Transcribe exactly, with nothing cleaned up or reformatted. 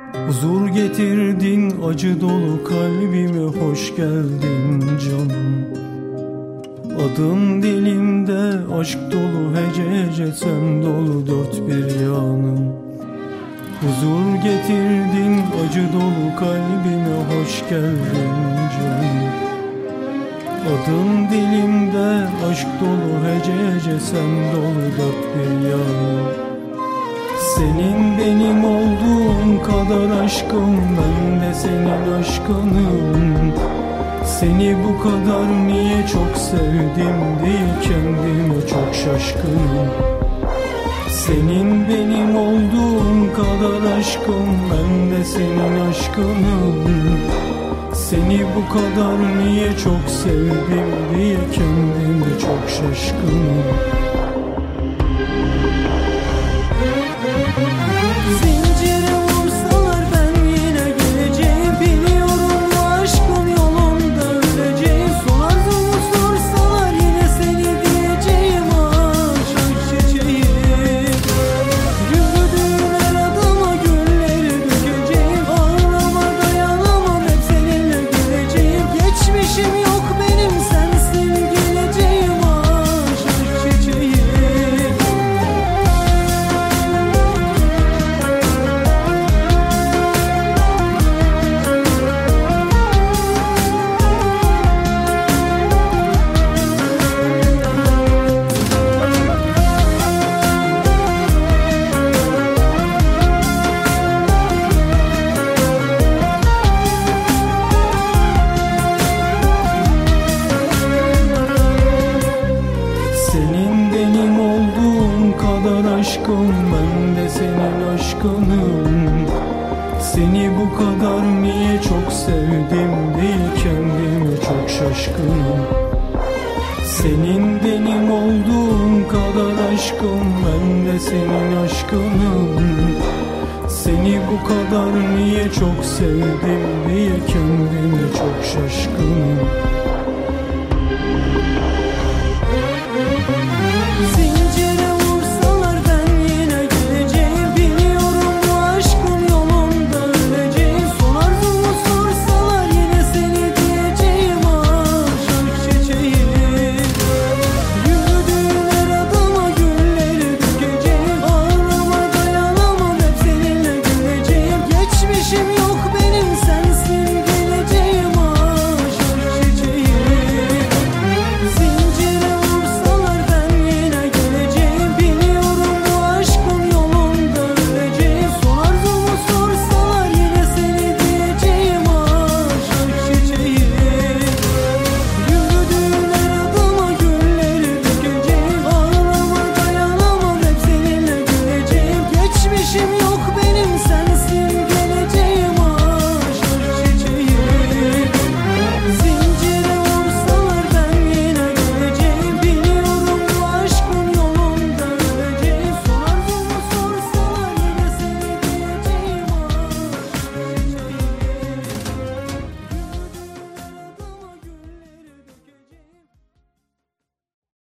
Huzur getirdin acı dolu kalbime, hoş geldin canım. Adım dilimde aşk dolu, hece hece sen dolu dört bir yanım. Huzur getirdin acı dolu kalbime, hoş geldin canım. Adım dilimde aşk dolu, hece hece sen dolu dört bir yanım. Senin benim olduğun kadar aşkım, ben de senin aşkınım. Seni bu kadar niye çok sevdim diye kendime çok şaşkınım. Senin benim olduğun kadar aşkım, ben de senin aşkınım. Seni bu kadar niye çok sevdim diye kendime çok şaşkınım. Zincire vursalar ben yine geleceğim. Biliyorum bu aşkın yolunda öleceğim. Sorarım sorsalar yine seni diyeceğim. Aşk çiçeği yürüdüğün her adama gülleri dökeceğim. Ağlama dayanamam, hep seninle geleceğim. Geçmişim yok benim, sensin geleceğim. Aşk çiçeği. Senin benim olduğun kadar aşkım, ben de senin aşkınım. Seni bu kadar niye çok sevdim diye kendime çok şaşkınım. Senin benim olduğun kadar aşkım, ben de senin aşkınım. Seni bu kadar niye çok sevdim diye kendime çok şaşkınım.